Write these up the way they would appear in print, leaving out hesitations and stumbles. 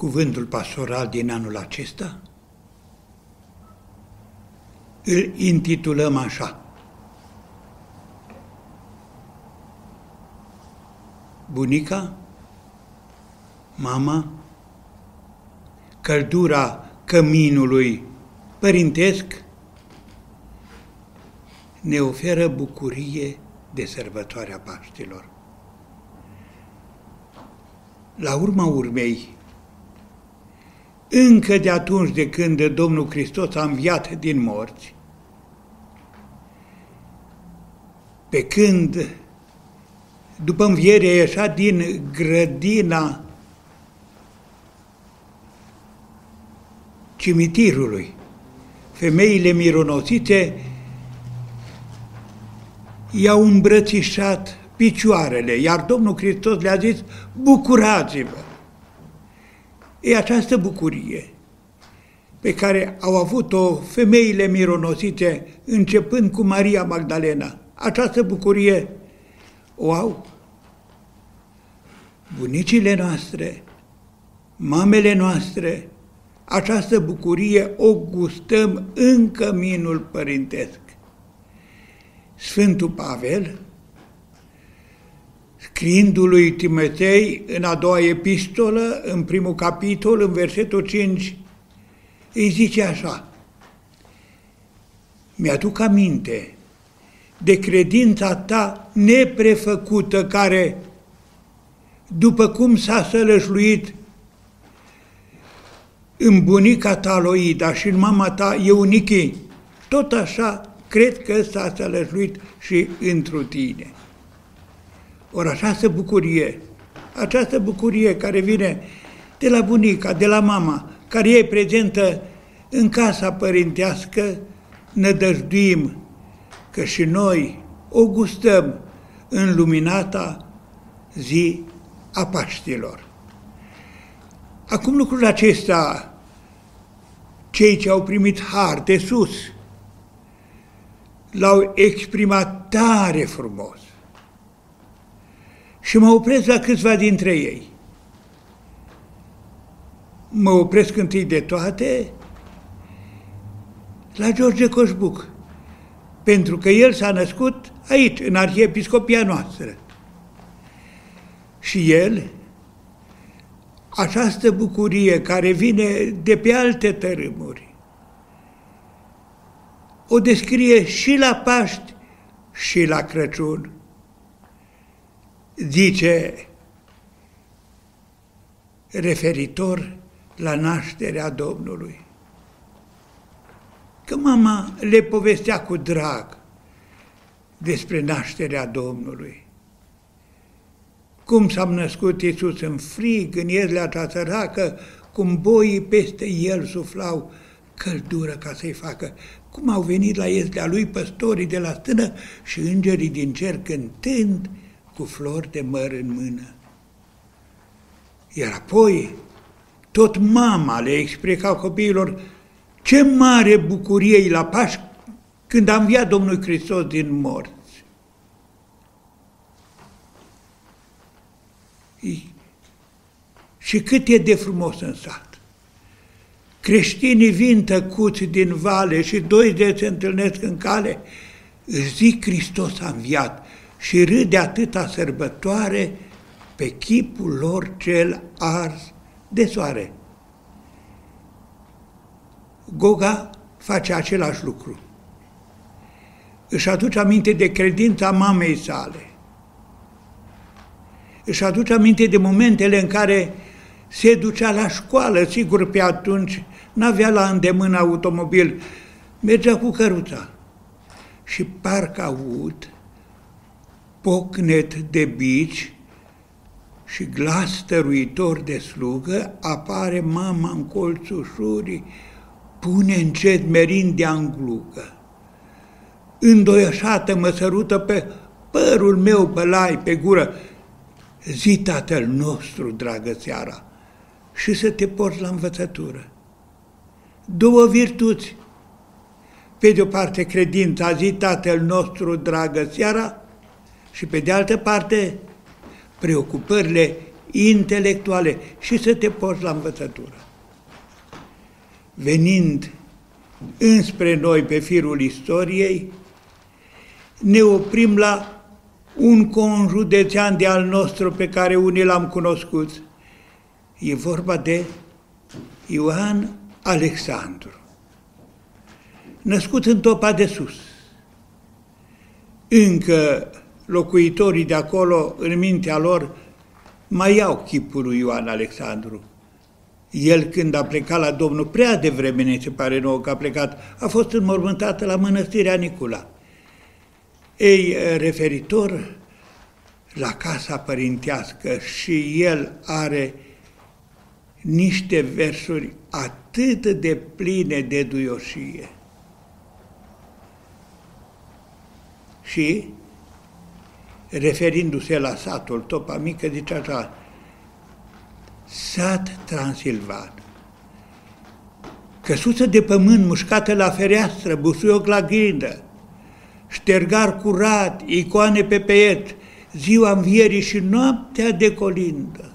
Cuvântul pastoral din anul acesta îl intitulăm așa: Bunica, mama, căldura căminului părintesc ne oferă bucurie de sărbătoarea Paștilor. La urma urmei, încă de atunci de când Domnul Hristos a înviat din morți, pe când, după înviere, a ieșit din grădina cimitirului, femeile mironosite i-au îmbrățișat picioarele, iar Domnul Hristos le-a zis: bucurați-vă! E această bucurie pe care au avut-o femeile mironosite începând cu Maria Magdalena. Această bucurie o au bunicile noastre, mamele noastre. Această bucurie o gustăm în căminul părintesc. Sfântul Pavel, scriindu-i lui Timotei în a doua epistolă, în primul capitol, în versetul 5, îi zice așa: mi-aduc aminte de credința ta neprefăcută, care, după cum s-a sălășluit în bunica ta Loida și în mama ta Eunichie, tot așa cred că s-a sălășluit și întru tine. Ori această bucurie care vine de la bunica, de la mama, care e prezentă în casa părintească, nădăjduim că și noi o gustăm în luminata zi a Paștilor. Acum lucrul acesta, cei ce au primit har de sus l-au exprimat tare frumos. Și mă opresc la câțiva dintre ei. Mă opresc întâi de toate la George Coșbuc, pentru că el s-a născut aici, în arhiepiscopia noastră. Și el, această bucurie care vine de pe alte tărâmuri, o descrie și la Paști și la Crăciun. Zice, referitor la nașterea Domnului, că mama le povestea cu drag despre nașterea Domnului. Cum s-a născut Iisus în frig, în iezlea cea săracă, cum boii peste el suflau căldură ca să-i facă. Cum au venit la iezlea lui păstorii de la stână și îngerii din cer cântând cu flori de măr în mână. Iar apoi, tot mama le explica copiilor ce mare bucurie la Paști când a înviat Domnul Hristos din morți. Și cât e de frumos în sat. Creștinii vin tăcuți din vale și doi de se întâlnesc în cale, își zic Hristos a înviat și râde atâta sărbătoare pe chipul lor cel ars de soare. Goga face același lucru. Își aduce aminte de credința mamei sale. Își aduce aminte de momentele în care se ducea la școală, sigur pe atunci n-avea la îndemână automobil, mergea cu căruța. Și parcă aud pocnet de bici și glas stăruitor de slugă, apare mama în colțul ușurii, pune încet merindea în glugă. Îndoiășată mă sărută pe părul meu pălai, pe gură. Zi, Tatăl nostru, dragă seara, și să te porți la învățătură. Două virtuți. Pe de o parte credința, zi, Tatăl nostru, dragă seara, și pe de altă parte preocupările intelectuale și să te porți la învățătură. Venind înspre noi pe firul istoriei, ne oprim la un conjudețean de al nostru pe care unii l-am cunoscut. E vorba de Ioan Alexandru, născut în Topa de Sus. Încă locuitorii de acolo, în mintea lor, mai au chipul lui Ioan Alexandru. El, când a plecat la Domnul, prea devreme, ne se pare nouă că a plecat, a fost înmormântat la mănăstirea Nicula. Ei, referitor la casa părintească, și el are niște versuri atât de pline de duioșie. Și, referindu-se la satul Topa Mică, zice așa: sat Transilvan, căsuță de pământ mușcată la fereastră, busuioc la grindă, ștergar curat, icoane pe peiet, ziua învierii și noaptea de colindă.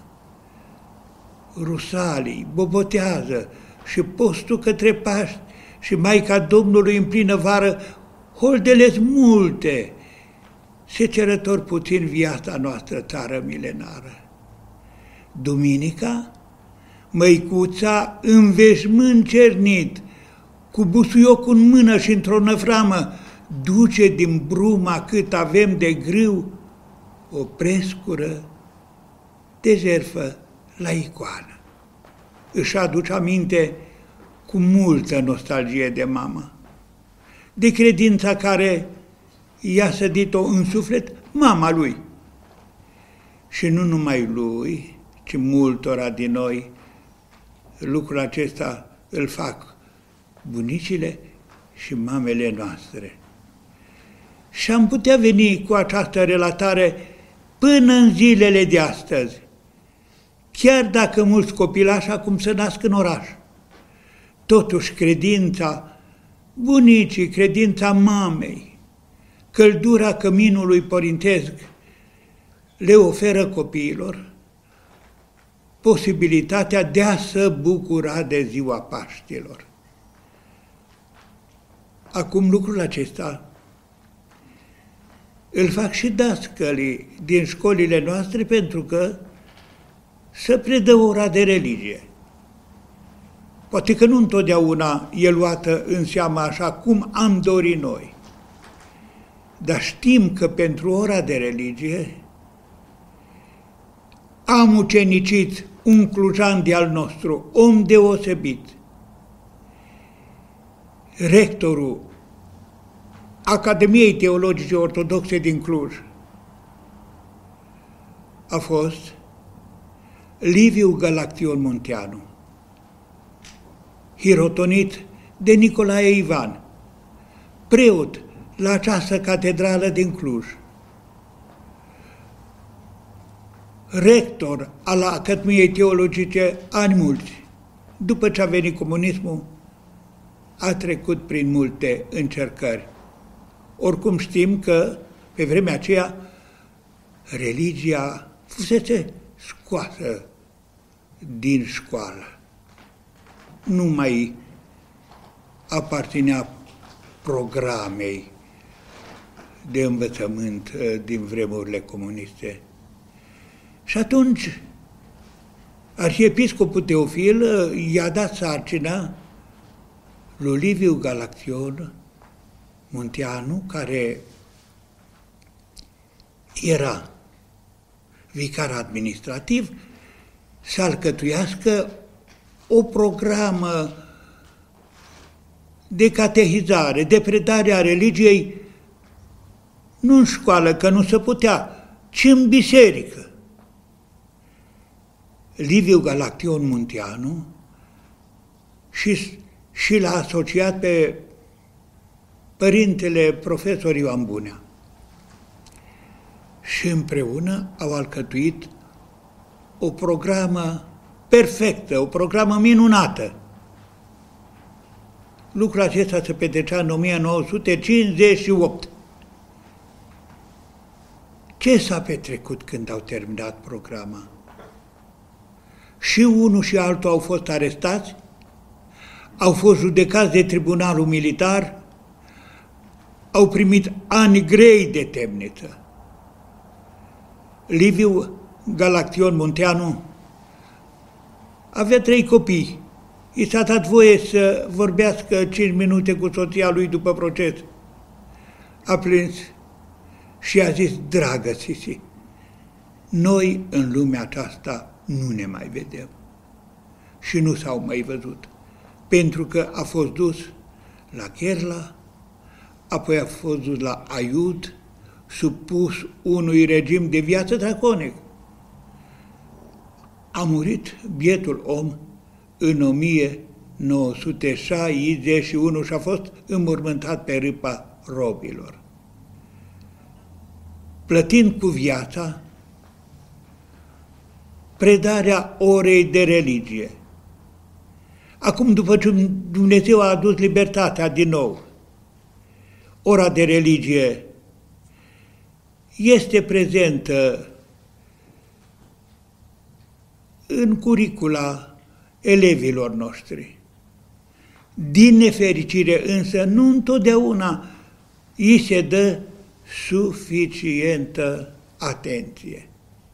Rusalii bobotează și postul către Paști și Maica Domnului în plină vară, holdele-s multe, secerător puțin viața noastră țară milenară. Duminica, măicuța în veșmânt cernit, cu busuiocul în mână și într-o năframă, duce din bruma cât avem de grâu o prescură de jertfă la icoană. Își aduce aminte cu multă nostalgie de mamă, de credința care i-a sădit-o în suflet mama lui. Și nu numai lui, ci multora din noi, lucrul acesta îl fac bunicile și mamele noastre. Și am putea veni cu această relatare până în zilele de astăzi, chiar dacă mulți copilași acum se nasc în oraș. Totuși credința bunicii, credința mamei, căldura căminului părintesc le oferă copiilor posibilitatea de a se bucura de ziua Paștilor. Acum lucrul acesta îl fac și dascălii din școlile noastre, pentru că se predă ora de religie. Poate că nu întotdeauna e luată în seamă așa cum am dorit noi, dar știm că pentru ora de religie am ucenicit un clujan de-al nostru, om deosebit, rectorul Academiei Teologice Ortodoxe din Cluj a fost Liviu Galaction Munteanu, hirotonit de Nicolae Ivan, preot la această catedrală din Cluj, rector al Academiei Teologice ani mulți. După ce a venit comunismul, a trecut prin multe încercări. Oricum știm că, pe vremea aceea, religia fusese scoasă din școală. Nu mai aparținea programei de învățământ din vremurile comuniste. Și atunci, arhiepiscopul Teofil i-a dat sarcina lui Liviu Galaction Munteanu, care era vicar administrativ, să alcătuiască o programă de catehizare, de predare a religiei, nu în școală, că nu se putea, ci în biserică. Liviu Galaction Munteanu și l-a asociat pe părintele profesor Ioan Bunea. Și împreună au alcătuit o programă perfectă, o programă minunată. Lucrul acesta se petrecea în 1958. Ce s-a petrecut când au terminat programa? și unul și altul au fost arestați, au fost judecați de tribunalul militar, au primit ani grei de temniță. Liviu Galaction Munteanu avea 3 copii. I s-a dat voie să vorbească 5 minute cu soția lui după proces. A plâns și a zis: dragă Sisi, noi în lumea aceasta nu ne mai vedem. Și nu s-au mai văzut, pentru că a fost dus la Gherla, apoi a fost dus la Aiud, supus unui regim de viață draconic. A murit bietul om în 1961 și a fost înmormântat pe râpa robilor. Plătind cu viața predarea orei de religie. Acum, după ce Dumnezeu a adus libertatea din nou, ora de religie este prezentă în curicula elevilor noștri. Din nefericire însă, nu întotdeauna îi se dă suficientă atenție.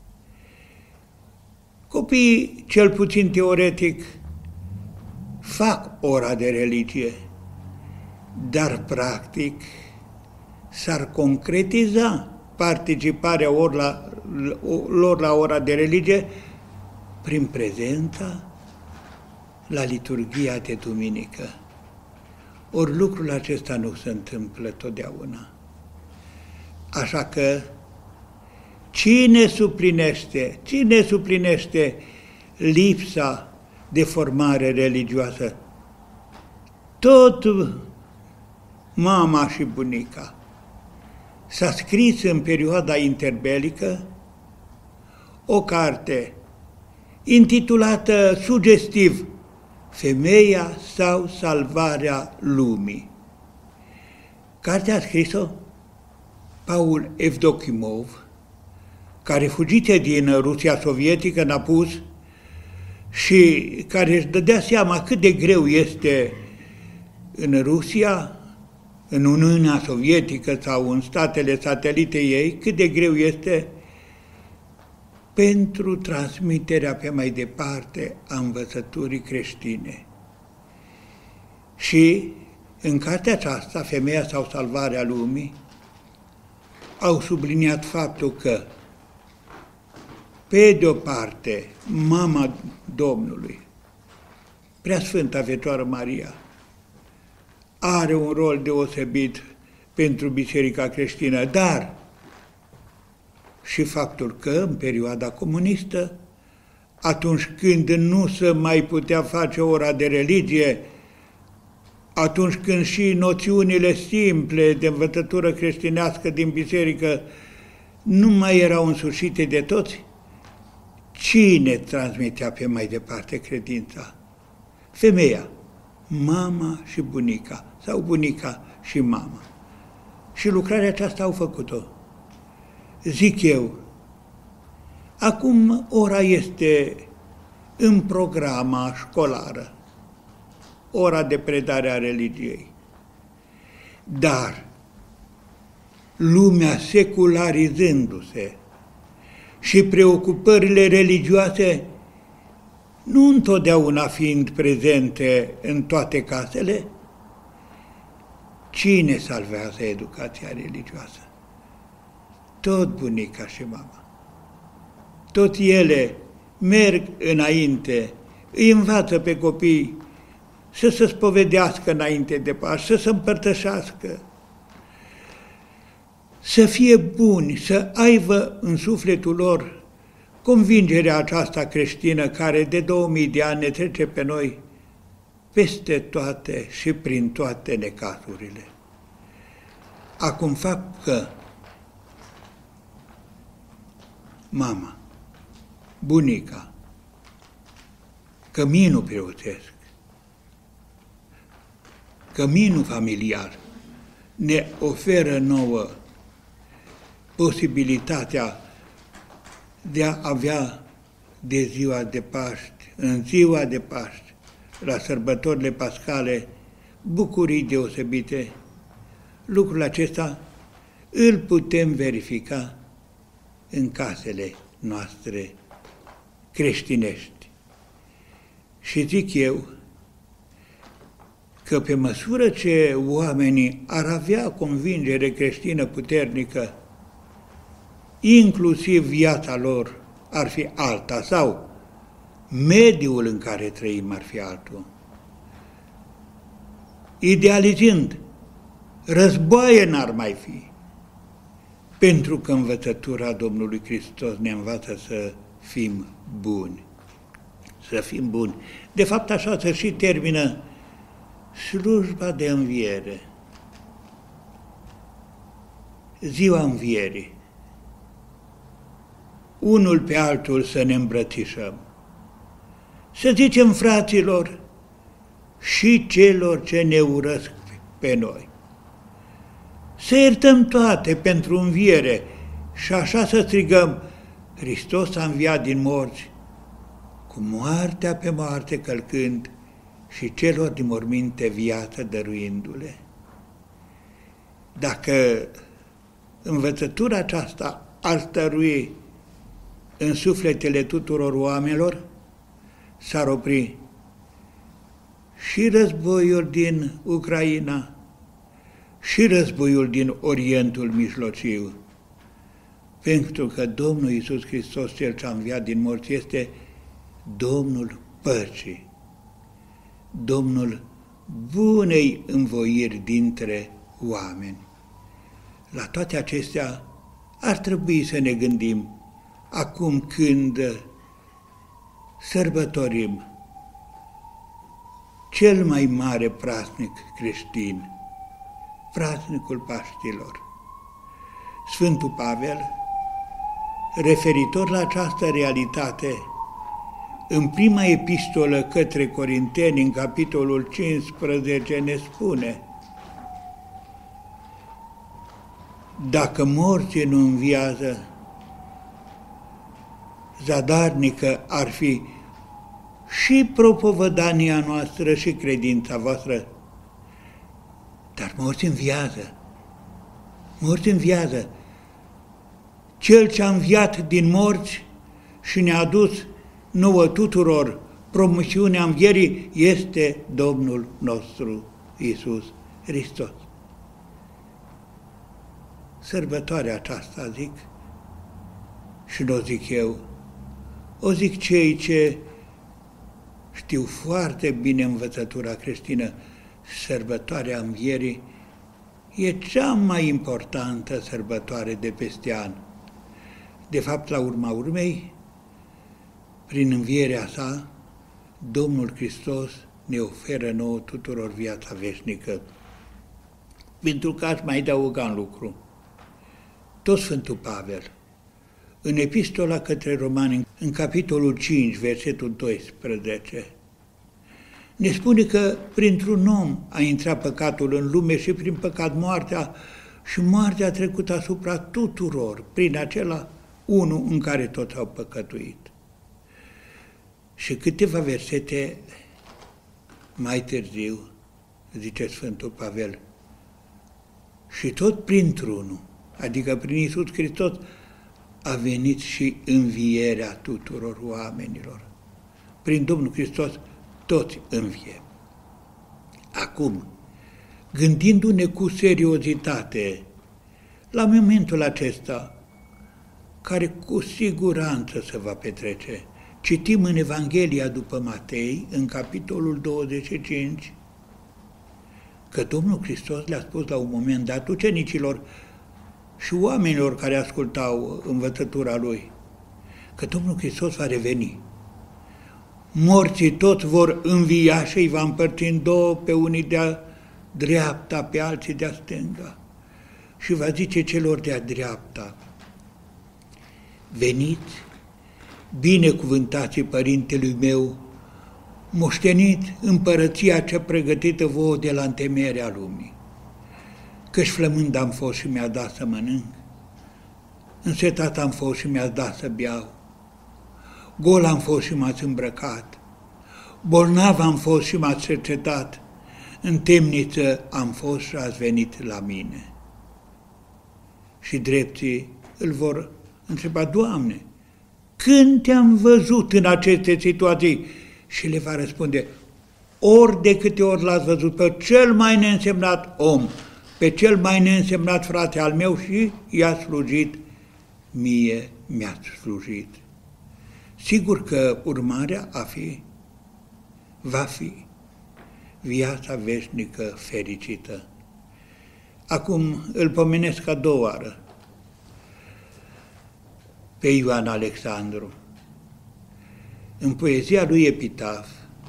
Copiii, cel puțin teoretic, fac ora de religie, dar practic s-ar concretiza participarea lor la ora de religie prin prezența la liturghia de duminică. Ori lucrul acesta nu se întâmplă totdeauna. Așa că cine suplinește lipsa de formare religioasă? Tot mama și bunica. S-a scris în perioada interbelică o carte intitulată sugestiv Femeia sau salvarea lumii. Cartea a scris-o Paul Evdokimov, care fugise din Rusia sovietică în apus și care își dădea seama cât de greu este în Rusia, în Uniunea Sovietică sau în statele satelite ei, cât de greu este pentru transmiterea pe mai departe a învățăturii creștine. Și în cartea aceasta, Femeia sau salvarea lumii, au subliniat faptul că, pe de o parte, mama Domnului, Preasfânta Fecioară Maria, are un rol deosebit pentru Biserica creștină, dar și faptul că, în perioada comunistă, atunci când nu se mai putea face ora de religie, atunci când și noțiunile simple de învățătură creștinească din biserică nu mai erau însușite de toți, cine transmitea pe mai departe credința? Femeia, mama și bunica, sau bunica și mama. Și lucrarea aceasta au făcut-o. Zic eu, acum ora este în programa școlară, ora de predare a religiei. Dar lumea secularizându-se și preocupările religioase nu întotdeauna fiind prezente în toate casele, cine salvează educația religioasă? Tot bunica și mama. Tot ele merg înainte, îi învață pe copii să se spovedească înainte de Paști, să se împărtășească, să fie buni, să aibă în sufletul lor convingerea aceasta creștină care de 2000 de ani ne trece pe noi peste toate și prin toate necazurile. Acum fapt că mama, bunica, căminul preotesc, căminul familiar ne oferă nouă posibilitatea de a avea de ziua de Paști în ziua de Paști, la sărbătorile pascale, bucurii deosebite. Lucrul acesta îl putem verifica în casele noastre creștinești. Și zic eu că pe măsură ce oamenii ar avea convingere creștină puternică, inclusiv viața lor ar fi alta sau mediul în care trăim ar fi altul. Idealizând, războaie n-ar mai fi, pentru că învățătura Domnului Hristos ne învață să fim buni. Să fim buni. De fapt, așa se și termină slujba de înviere. Ziua învierii. Unul pe altul să ne îmbrățișăm. Să zicem fraților și celor ce ne urăsc pe noi. Să iertăm toate pentru înviere și așa să strigăm: Hristos a înviat din morți, cu moartea pe moarte călcând și celor din morminte viață dăruindu-le. Dacă învățătura aceasta ar stărui în sufletele tuturor oamenilor, s-ar opri și războiul din Ucraina și războiul din Orientul Mijlociu, pentru că Domnul Iisus Hristos, Cel ce a înviat din morți, este Domnul păcii, Domnul bunei învoiri dintre oameni. La toate acestea ar trebui să ne gândim acum când sărbătorim cel mai mare praznic creștin, praznicul Paștilor. Sfântul Pavel, referitor la această realitate, în prima epistolă către Corinteni, în capitolul 15, ne spune: dacă morții nu înviază, zadarnică ar fi și propovădania noastră și credința voastră. Dar morți înviază. Morți înviază. Cel ce a înviat din morți și ne-a adus nouă tuturor promisiunea învierii este Domnul nostru Iisus Hristos. Sărbătoarea aceasta, zic, și nu o zic eu, o zic cei ce știu foarte bine învățătura creștină. Sărbătoarea învierii e cea mai importantă sărbătoare de peste an. De fapt, la urma urmei, prin învierea sa, Domnul Hristos ne oferă nouă tuturor viața veșnică. Pentru că aș mai adăuga un lucru. Tot Sfântul Pavel, în epistola către Romani, în capitolul 5, versetul 12, ne spune că printr-un om a intrat păcatul în lume și prin păcat moartea, și moartea a trecut asupra tuturor, prin acela unul în care toți au păcătuit. Și câteva versete mai târziu, zice Sfântul Pavel, și tot printr-unul, adică prin Iisus Hristos, a venit și învierea tuturor oamenilor. Prin Domnul Hristos toți înviem. Acum, gândindu-ne cu seriozitate la momentul acesta, care cu siguranță se va petrece, citim în Evanghelia după Matei, în capitolul 25, că Domnul Hristos le-a spus la un moment dat ucenicilor și oamenilor care ascultau învățătura Lui, că Domnul Hristos va reveni. Morții toți vor învia și îi va împărți în două, pe unii de-a dreapta, pe alții de-a stânga. Și va zice celor de-a dreapta: veniți, binecuvântați Părintelui meu, moșteniți împărăția cea pregătită vouă de la întemeierea lumii. Căci flămând am fost și mi-a dat să mănânc, însetat am fost și mi-a dat să beau, gol am fost și m-ați îmbrăcat, bolnav am fost și m-ați cercetat, în temniță am fost și ați venit la mine. Și drepții îl vor întreba, Doamne, când te-am văzut în aceste situații? Și le va răspunde, ori de câte ori l-ați văzut pe cel mai neînsemnat om, pe cel mai neînsemnat frate al meu și i-a slujit, mie mi-ați slujit. Sigur că urmarea va fi viața veșnică fericită. Acum îl pomenesc a doua oară pe Ioan Alexandru. În poezia lui Epitaf,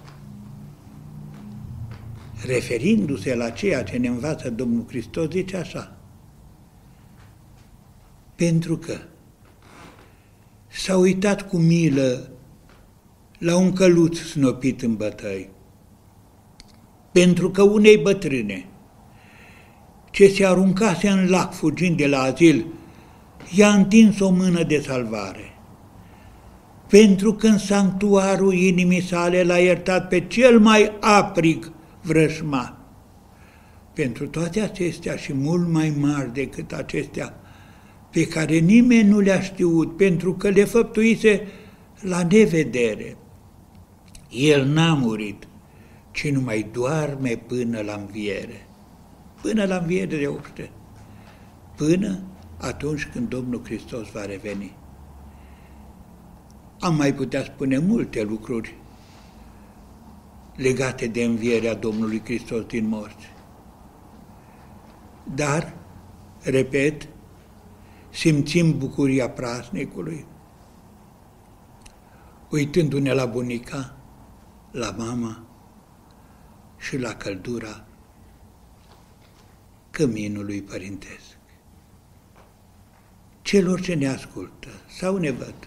referindu-se la ceea ce ne învață Domnul Hristos, zice așa: pentru că s-a uitat cu milă la un căluț snopit în bătăi, pentru că unei bătrâne ce se aruncase în lac fugind de la azil, i-a întins o mână de salvare, pentru că în sanctuarul inimii sale l-a iertat pe cel mai aprig vrășmat. Pentru toate acestea și mult mai mari decât acestea, pe care nimeni nu le-a știut, pentru că le făptuise la nevedere, el n-a murit, ci numai doarme până la înviere. Până la înviere de obște, până atunci când Domnul Hristos va reveni. Am mai putea spune multe lucruri legate de învierea Domnului Hristos din morți. Dar, repet, simțim bucuria praznicului, uitându-ne la bunica, la mama și la căldura căminului părintesc. Celor ce ne ascultă sau ne văd,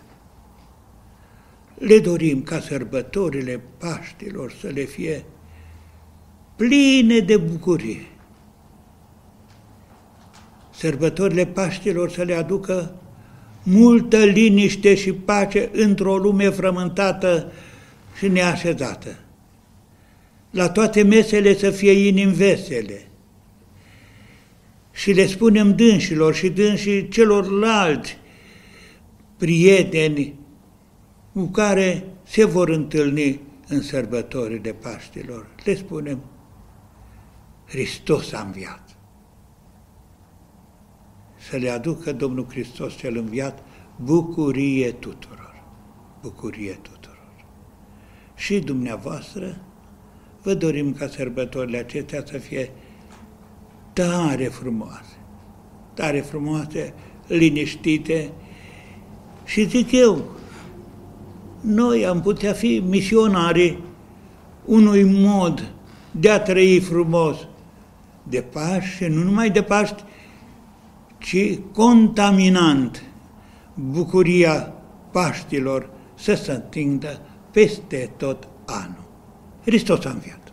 le dorim ca sărbătorile Paștilor să le fie pline de bucurie. Sărbătorile Paștilor să le aducă multă liniște și pace într-o lume frământată și neașezată. La toate mesele să fie inimi vesele. Și le spunem dânșilor și dânșii celorlalți prieteni cu care se vor întâlni în sărbătorile Paștilor. Le spunem, Hristos a înviat. Să le aducă Domnul Hristos cel înviat bucurie tuturor. Bucurie tuturor. Și dumneavoastră vă dorim ca sărbătorile acestea să fie tare frumoase, liniștite și zic eu, noi am putea fi misionari unui mod de a trăi frumos de Paști și nu numai de Paști, ci contaminant bucuria Paștilor să se întindă peste tot anul. Hristos a înviat!